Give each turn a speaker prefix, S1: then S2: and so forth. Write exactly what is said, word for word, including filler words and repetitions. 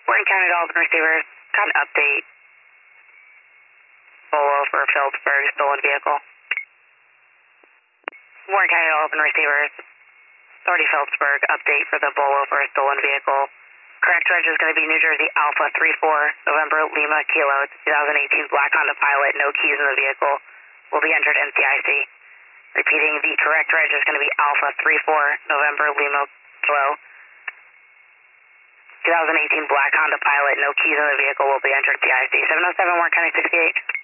S1: Warren County Dolphin receivers, got an update. Bolo for Phillipsburg, stolen vehicle. Warren County Dolphin receivers, Authority Phillipsburg, update for the Bolo for a stolen vehicle. Correct reg is going to be New Jersey Alpha three four, November Lima Kilo, twenty eighteen Black Honda Pilot, no keys in the vehicle, will be entered N C I C. Repeating, the correct reg is going to be Alpha three four, November Lima Kilo, twenty eighteen Black Honda Pilot, no keys in the vehicle, will be entered C I C. seven oh seven Warren County sixty-eight.